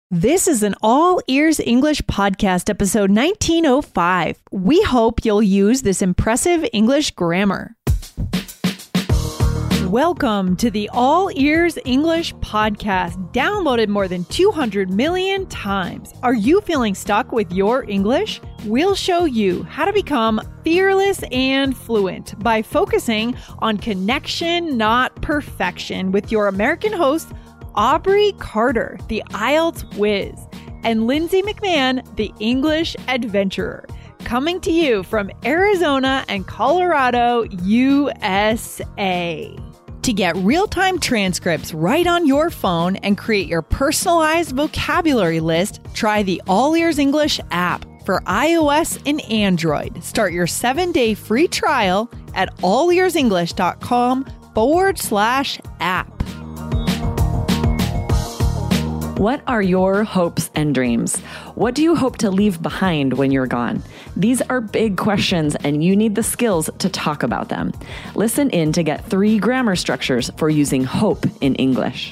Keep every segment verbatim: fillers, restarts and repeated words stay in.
This is an All Ears English podcast, episode nineteen oh five. We hope you'll use this impressive English grammar. Welcome to the All Ears English podcast, downloaded more than two hundred million times. Are you feeling stuck with your English? We'll show you how to become fearless and fluent by focusing on connection, not perfection, with your American host, Aubrey Carter, the I E L T S whiz, and Lindsay McMahon, the English adventurer, coming to you from Arizona and Colorado, U S A. To get real-time transcripts right on your phone and create your personalized vocabulary list, try the All Ears English app for iOS and Android. Start your seven-day free trial at allearsenglish.com forward slash app. What are your hopes and dreams? What do you hope to leave behind when you're gone? These are big questions, and you need the skills to talk about them. Listen in to get three grammar structures for using hope in English.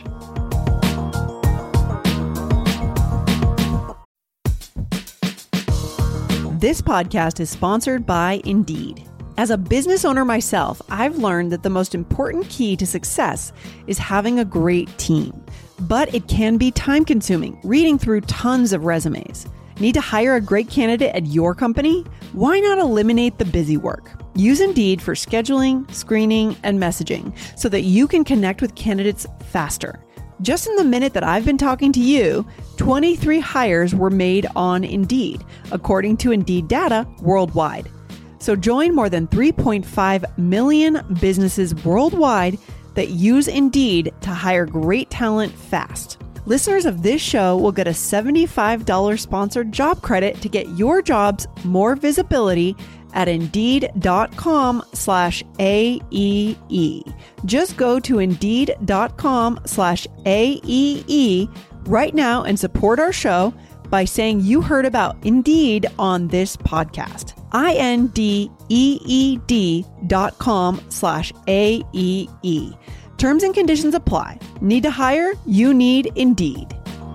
This podcast is sponsored by Indeed. As a business owner myself, I've learned that the most important key to success is having a great team. But it can be time-consuming, reading through tons of resumes. Need to hire a great candidate at your company? Why not eliminate the busy work? Use Indeed for scheduling, screening, and messaging so that you can connect with candidates faster. Just in the minute that I've been talking to you, twenty-three hires were made on Indeed, according to Indeed data worldwide. So join more than three point five million businesses worldwide that use Indeed to hire great talent fast. Listeners of this show will get a seventy-five dollars sponsored job credit to get your jobs more visibility at Indeed.com slash AEE. Just go to Indeed.com slash AEE right now and support our show by saying you heard about Indeed on this podcast. I-N-D-E-E-D dot com slash A-E-E. Terms and conditions apply. Need to hire? You need Indeed.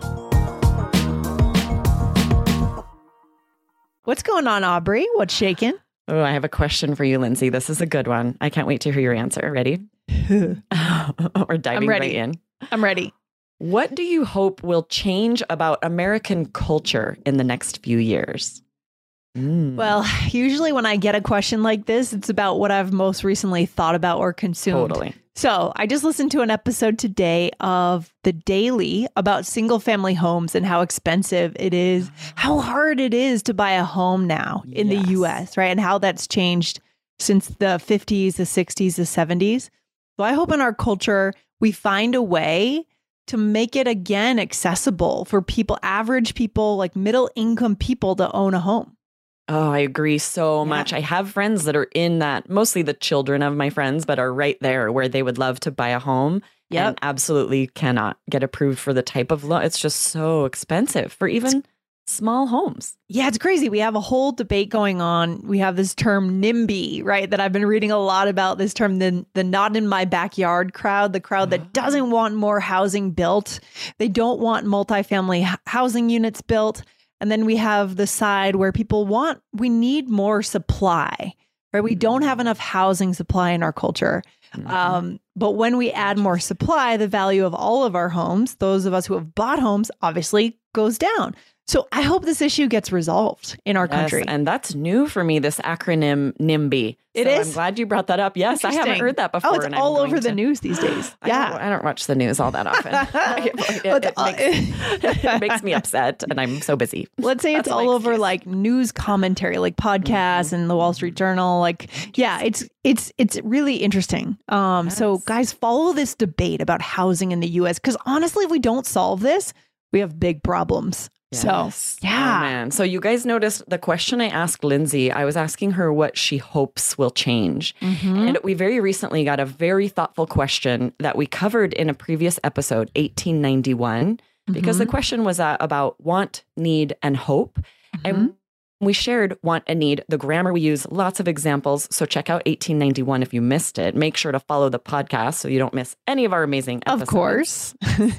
What's going on, Aubrey? What's shaking? Oh, I have a question for you, Lindsay. This is a good one. I can't wait to hear your answer. Ready? We're diving I'm ready. right in. I'm ready. What do you hope will change about American culture in the next few years? Mm. Well, usually when I get a question like this, it's about what I've most recently thought about or consumed. Totally. So I just listened to an episode today of The Daily about single family homes and how expensive it is, how hard it is to buy a home now in Yes. the U S, right? And how that's changed since the fifties, the sixties, the seventies. So I hope in our culture, we find a way to make it again accessible for people, average people, like middle income people to own a home. Oh, I agree so Yeah. much. I have friends that are in that, mostly the children of my friends, but are right there where they would love to buy a home Yep. and absolutely cannot get approved for the type of loan. It's just so expensive for even small homes. Yeah, it's crazy. We have a whole debate going on. We have this term NIMBY, right? That I've been reading a lot about this term, the, the not in my backyard crowd, the crowd that doesn't want more housing built. They don't want multifamily h- housing units built. And then we have the side where people want, we need more supply, right? We don't have enough housing supply in our culture. Mhm. Um, but when we add more supply, the value of all of our homes, those of us who have bought homes, obviously goes down. So I hope this issue gets resolved in our Yes, country. and that's new for me, this acronym NIMBY. It So is? I'm glad you brought that up. Yes, I haven't Interesting. heard that before. Oh, it's and I'm all going over the to- news these days. I Yeah. don't, I don't watch the news all that often. it, it- it But, uh, makes, it makes me upset, and I'm so busy. Let's say it's That's my all over excuse. like news commentary, like podcasts and the Wall Street Journal. Like, yeah, it's it's it's really interesting. Um, so Yes. guys, follow this debate about housing in the U S because honestly, if we don't solve this, we have big problems. Yes. So yeah, Oh, man. So you guys noticed the question I asked Lindsay, I was asking her what she hopes will change. Mhm. And we very recently got a very thoughtful question that we covered in a previous episode, eighteen ninety-one, because the Mhm. question was uh, about want, need, and hope. Mhm. And we shared want and need. The grammar we use, lots of examples. So check out eighteen ninety-one if you missed it. Make sure to follow the podcast so you don't miss any of our amazing episodes. Of course.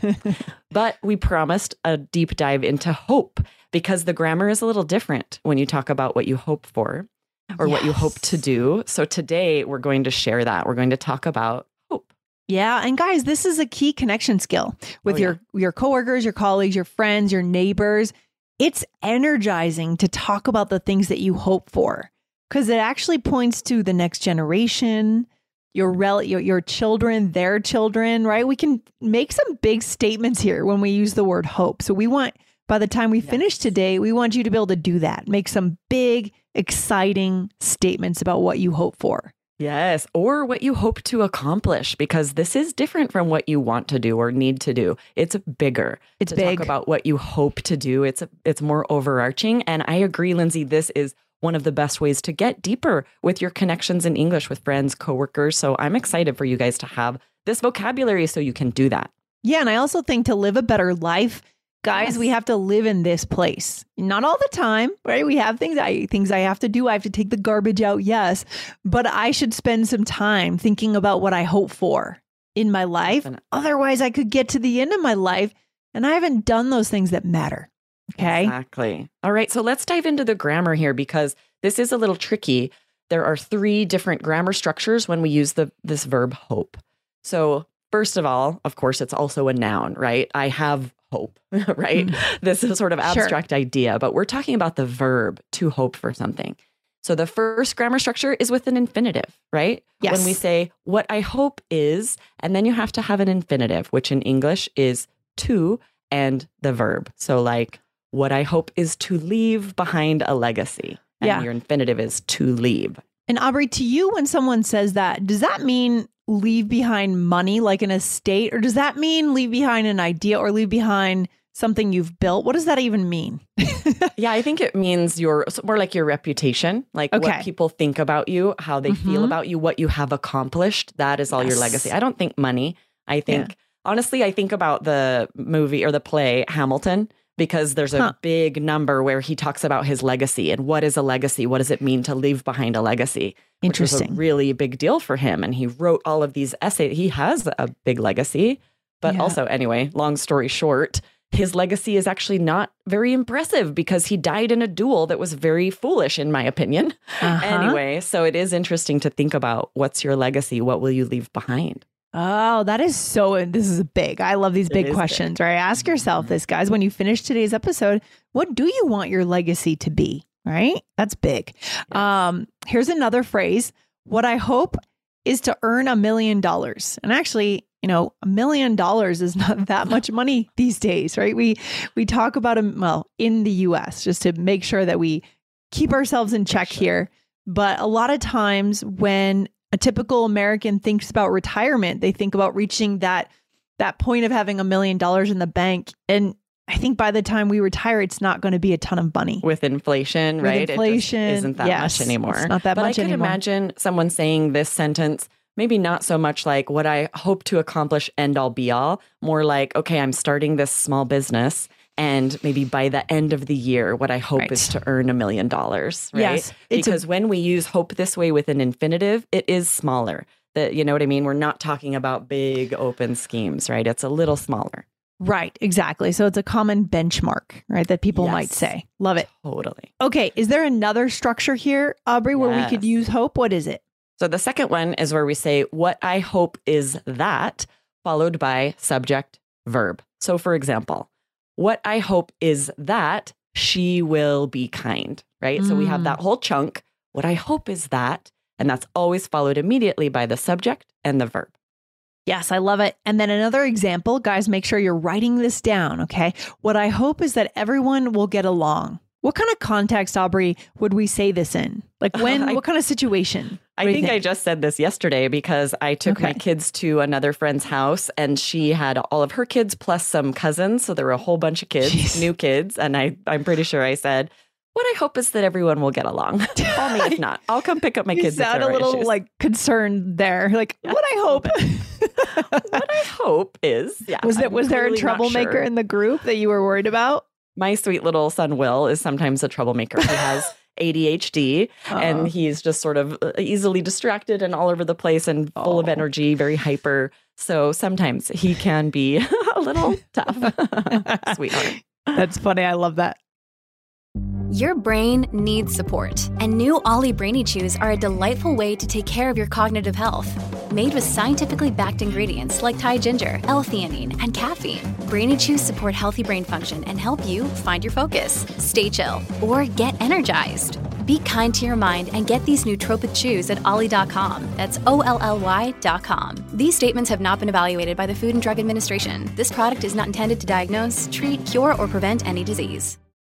But we promised a deep dive into hope because the grammar is a little different when you talk about what you hope for or yes. what you hope to do. So today we're going to share that. We're going to talk about hope. Yeah. And guys, this is a key connection skill with oh, your, yeah. your coworkers, your colleagues, your friends, your neighbors. It's energizing to talk about the things that you hope for because it actually points to the next generation, your, rel- your your children, their children, right? We can make some big statements here when we use the word hope. So we want, by the time we yes. finish today, we want you to be able to do that. Make some big, exciting statements about what you hope for. Yes, or what you hope to accomplish, because this is different from what you want to do or need to do. It's bigger. It's to big. Talk about what you hope to do. It's it's more overarching. And I agree, Lindsay, this is one of the best ways to get deeper with your connections in English with friends, coworkers. So I'm excited for you guys to have this vocabulary so you can do that. Yeah, and I also think to live a better life, guys, yes. we have to live in this place. Not all the time, right? We have things I things I have to do. I have to take the garbage out, yes. But I should spend some time thinking about what I hope for in my life. Definitely. Otherwise, I could get to the end of my life and I haven't done those things that matter. Okay. Exactly. All right. So let's dive into the grammar here because this is a little tricky. There are three different grammar structures when we use the this verb hope. So first of all, of course, it's also a noun, right? I have hope, right? Mm-hmm. This is sort of abstract sure. idea, but we're talking about the verb to hope for something. So the first grammar structure is with an infinitive, right? Yes. When we say what I hope is, and then you have to have an infinitive, which in English is to and the verb. So like, what I hope is to leave behind a legacy. And yeah. your infinitive is to leave. And Aubrey, to you, when someone says that, does that mean leave behind money, like an estate? Or does that mean leave behind an idea or leave behind something you've built? What does that even mean? Yeah, I think it means your more like your reputation, like okay. what people think about you, how they mm-hmm. feel about you, what you have accomplished. That is all yes. your legacy. I don't think money. I think, yeah. honestly, I think about the movie or the play Hamilton, because there's a huh. big number where he talks about his legacy and what is a legacy? What does it mean to leave behind a legacy? Interesting. Which was a really big deal for him. And he wrote all of these essays. He has a big legacy. But yeah. also, anyway, long story short, his legacy is actually not very impressive because he died in a duel that was very foolish, in my opinion. Uh-huh. Anyway, so it is interesting to think about what's your legacy? What will you leave behind? Oh, that is so, this is big. I love these big questions, big. right? Ask yourself this, guys, when you finish today's episode, what do you want your legacy to be, right? That's big. Yes. Um, here's another phrase. What I hope is to earn a million dollars. And actually, you know, a million dollars is not that much money these days, right? We, we talk about them, well, in the U S, just to make sure that we keep ourselves in check sure. here. But a lot of times when a typical American thinks about retirement, they think about reaching that that point of having a million dollars in the bank. And I think by the time we retire, it's not going to be a ton of money. With inflation, With right? Inflation. It just isn't that yes, much anymore. It's not that but much I can anymore. imagine someone saying this sentence, maybe not so much like what I hope to accomplish, end all be all, more like, okay, I'm starting this small business. And maybe by the end of the year, what I hope right. is to earn a million dollars, right? Yes, because a- when we use hope this way with an infinitive, it is smaller. That, you know what I mean? We're not talking about big open schemes, right? It's a little smaller. Right, exactly. So it's a common benchmark, right? That people yes. might say. Love it. Totally. Okay, is there another structure here, Aubrey, where yes. we could use hope? What is it? So the second one is where we say, what I hope is that, followed by subject, verb. So for example, what I hope is that she will be kind, right? Mm. So we have that whole chunk. What I hope is that, and that's always followed immediately by the subject and the verb. Yes, I love it. And then another example, guys, make sure you're writing this down, okay? What I hope is that everyone will get along. What kind of context, Aubrey, would we say this in? Like when, I, what kind of situation? I think, think I just said this yesterday because I took okay. my kids to another friend's house and she had all of her kids plus some cousins. So there were a whole bunch of kids, Jeez. new kids. And I, I'm pretty sure I said, what I hope is that everyone will get along. Call me if not. I'll come pick up my you kids. You sound a little issues. like concerned there. Like, yeah, what I hope. What I hope is, yeah. Was, it, I'm was there a troublemaker sure. in the group that you were worried about? My sweet little son, Will, is sometimes a troublemaker. He has A D H D uh-huh. and he's just sort of easily distracted and all over the place and full oh. of energy, very hyper. So sometimes he can be a little tough. Sweetheart. That's funny. I love that. Your brain needs support, and new Ollie Brainy Chews are a delightful way to take care of your cognitive health. Made with scientifically backed ingredients like Thai ginger, L-theanine, and caffeine, Brainy Chews support healthy brain function and help you find your focus, stay chill, or get energized. Be kind to your mind and get these nootropic chews at ollie dot com. That's O L L Y dot com. These statements have not been evaluated by the Food and Drug Administration. This product is not intended to diagnose, treat, cure, or prevent any disease.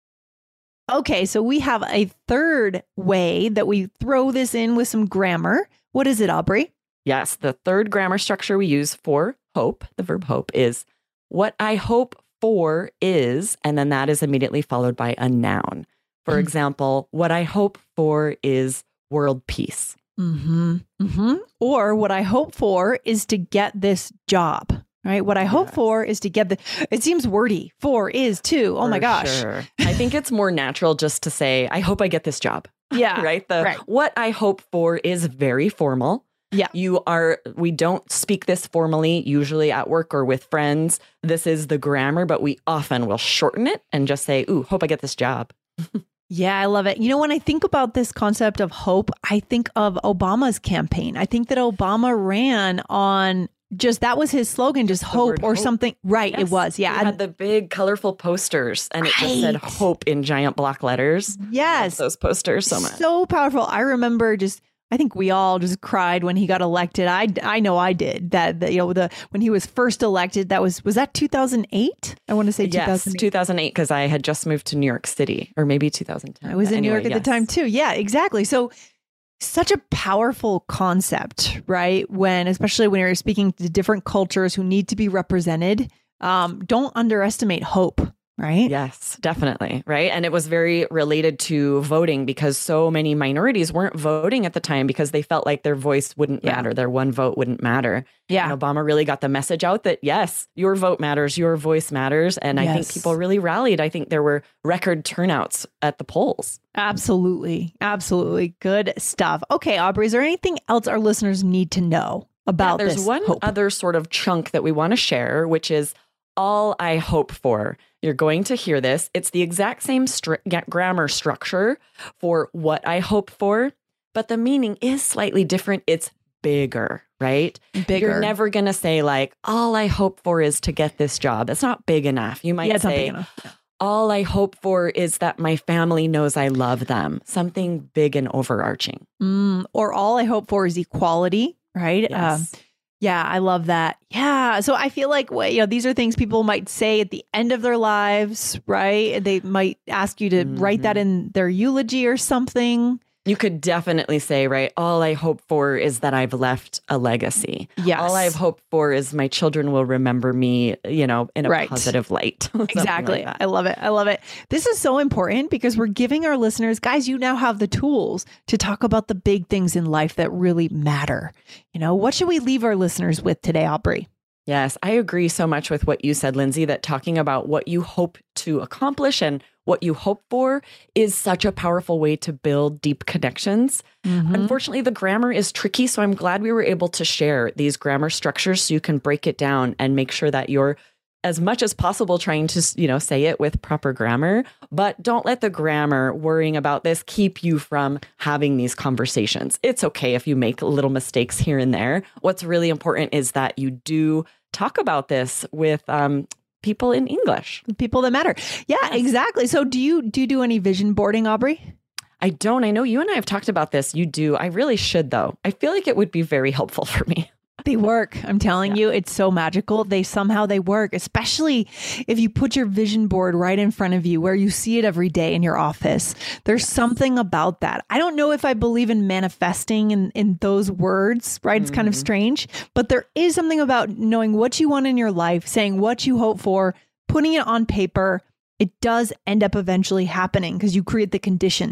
Okay, so we have a third way that we throw this in with some grammar. What is it, Aubrey? Yes, the third grammar structure we use for hope, the verb hope, is what I hope for is, and then that is immediately followed by a noun. For example, what I hope for is world peace. Mm-hmm. Mm-hmm. Or what I hope for is to get this job. Right. What I hope yes. for is to get the, it seems wordy. For is to, oh for my gosh. Sure. I think it's more natural just to say, I hope I get this job. Yeah. Right. The right. what I hope for is very formal. Yeah. You are, we don't speak this formally, usually at work or with friends. This is the grammar, but we often will shorten it and just say, ooh, hope I get this job. Yeah, I love it. You know, when I think about this concept of hope, I think of Obama's campaign. I think that Obama ran on just, that was his slogan, just hope or hope. something. Right. Yes. It was. Yeah. He had the big colorful posters and right. it just said hope in giant block letters. Yes. Those posters so much. So powerful. I remember just, I think we all just cried when he got elected. I, I know I did that, the, you know, the, when he was first elected, that was, was that two thousand eight? I want to say two thousand eight. Yes, two thousand eight, because I had just moved to New York City, or maybe two thousand ten. I was in anyway, New York at yes. the time too. Yeah, exactly. So such a powerful concept, right? When, especially when you're speaking to different cultures who need to be represented, um, don't underestimate hope, right? Yes, definitely. Right. And it was very related to voting because so many minorities weren't voting at the time because they felt like their voice wouldn't Yeah. matter. Their one vote wouldn't matter. Yeah. And Obama really got the message out that, yes, your vote matters, your voice matters. And I Yes. think people really rallied. I think there were record turnouts at the polls. Absolutely. Absolutely. Good stuff. Okay, Aubrey, is there anything else our listeners need to know about yeah, there's this one hope? other sort of chunk that we want to share, which is all I hope for. You're going to hear this. It's the exact same stri- grammar structure for what I hope for, but the meaning is slightly different. It's bigger, right? Bigger. You're never going to say like, all I hope for is to get this job. It's not big enough. You might Yeah, it's not say, big enough. Yeah. all I hope for is that my family knows I love them. Something big and overarching. Mm, or all I hope for is equality, right? Yes. Um, yeah, I love that. Yeah. So I feel like, well, you know, these are things people might say at the end of their lives, right? They might ask you to Mm-hmm. write that in their eulogy or something. You could definitely say, right, all I hope for is that I've left a legacy. Yes. All I've hoped for is my children will remember me, you know, in a Right. positive light. Something Exactly. like that. I love it. I love it. This is so important because we're giving our listeners, guys, you now have the tools to talk about the big things in life that really matter. You know, what should we leave our listeners with today, Aubrey? Yes, I agree so much with what you said, Lindsay, that talking about what you hope to accomplish and what you hope for is such a powerful way to build deep connections. Mm-hmm. Unfortunately, the grammar is tricky, so I'm glad we were able to share these grammar structures so you can break it down and make sure that you're as much as possible trying to, you know, say it with proper grammar, but don't let the grammar worrying about this keep you from having these conversations. It's okay if you make little mistakes here and there. What's really important is that you do talk about this with um, people in English. People that matter. Yeah, Yes. exactly. So do you do you do any vision boarding, Aubrey? I don't. I know you and I have talked about this. You do. I really should, though. I feel like it would be very helpful for me. They work. I'm telling Yeah. you, it's so magical. They somehow they work, especially if you put your vision board right in front of you where you see it every day in your office. There's something about that. I don't know if I believe in manifesting in, in those words, right? It's kind of Mhm. strange, but there is something about knowing what you want in your life, saying what you hope for, putting it on paper. It does end up eventually happening because you create the conditions.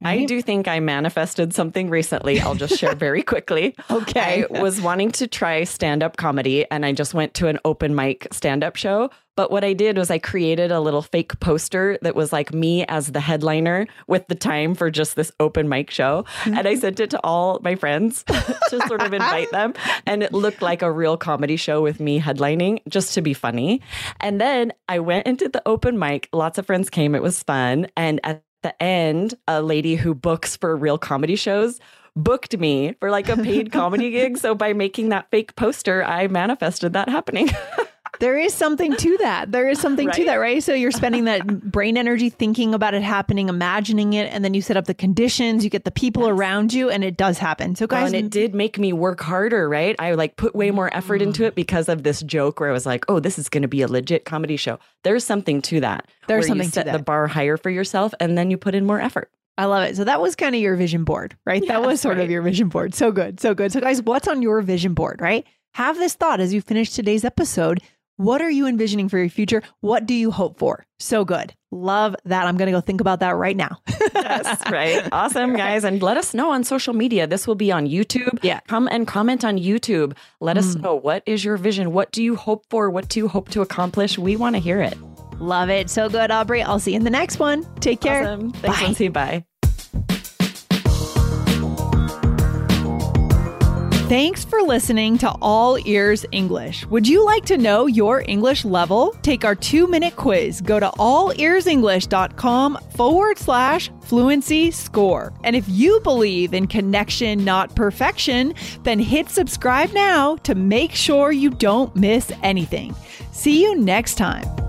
I do think I manifested something recently. I'll just share very quickly. Okay. I was wanting to try stand-up comedy and I just went to an open mic stand-up show. But what I did was I created a little fake poster that was like me as the headliner with the time for just this open mic show. And I sent it to all my friends to sort of invite them. And it looked like a real comedy show with me headlining just to be funny. And then I went into the open mic. Lots of friends came. It was fun. And at the end, a lady who books for real comedy shows booked me for like a paid comedy gig. So by making that fake poster, I manifested that happening. There is something to that. There is something right? to that, right? So you're spending that brain energy thinking about it happening, imagining it, and then you set up the conditions, you get the people yes. around you, and it does happen. So guys, well, and it did make me work harder, right? I like put way more effort mm. into it because of this joke where I was like, oh, this is going to be a legit comedy show. There's something to that. There's where something you set to that. the bar higher for yourself, and then you put in more effort. I love it. So that was kind of your vision board, right? Yes, that was sort right. of your vision board. So good. So good. So guys, what's on your vision board, right? Have this thought as you finish today's episode. What are you envisioning for your future? What do you hope for? So good. Love that. I'm going to go think about that right now. Yes, right. Awesome, guys. And let us know on social media. This will be on YouTube. Yeah. Come and comment on YouTube. Let mm. us know, what is your vision? What do you hope for? What do you hope to accomplish? We want to hear it. Love it. So good, Aubrey. I'll see you in the next one. Take care. Awesome. Thanks, Bye. Lindsay. Bye. Thanks for listening to All Ears English. Would you like to know your English level? Take our two-minute quiz. Go to allearsenglish.com forward slash fluency score. And if you believe in connection, not perfection, then hit subscribe now to make sure you don't miss anything. See you next time.